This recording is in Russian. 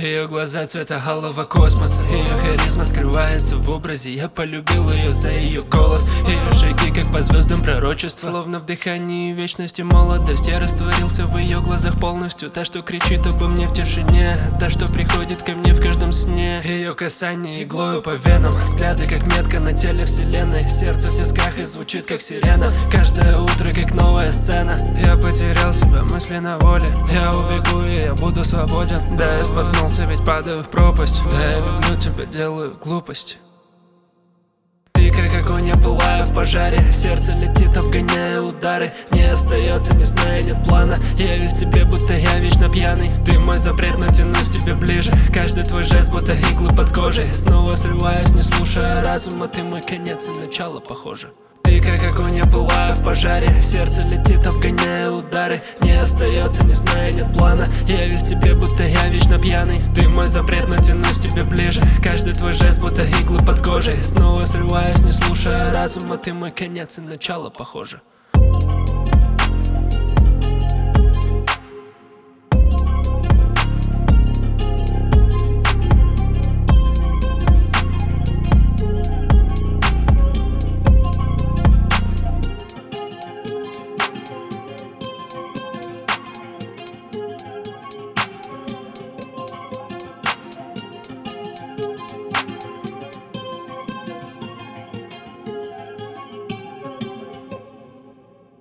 Ее глаза цвета алого космоса, ее харизма скрывается в образе. Я полюбил ее за ее голос, ее шаги как по звездам пророчества. Словно в дыхании вечности молодость, я растворился в ее глазах полностью. Та, что кричит обо мне в тишине, та, что приходит ко мне в каждом сне. Ее касание иглою по венам, взгляды как метка на теле вселенной. Сердце в тисках и звучит как сирена, каждое утро как новая сцена. Я потерял себя мысли на воле, я убегу и я буду свободен. Да, я споткнулся, ведь падаю в пропасть. Да, я люблю тебя, делаю глупость. Ты как огонь, я пылаю в пожаре. Сердце летит, обгоняя удары. Не остается, не зная, нет плана. Я весь тебе, будто я вечно пьяный. Ты мой запрет, но тянусь к тебе ближе. Каждый твой жест, будто иглы под кожей. Снова срываюсь, не слушая разума. Ты мой конец и начало, похоже. Ты как огонь, я пылаю в пожаре. Сердце летит, обгоняя удары. Не остается, не зная, нет плана. Я весь тебе, будто я вечно пьяный. Ты мой запрет, но тянусь к тебе ближе. Каждый твой жест, будто иглы под кожей. Снова срываюсь, не слушая разума. Ты мой конец и начало, похоже.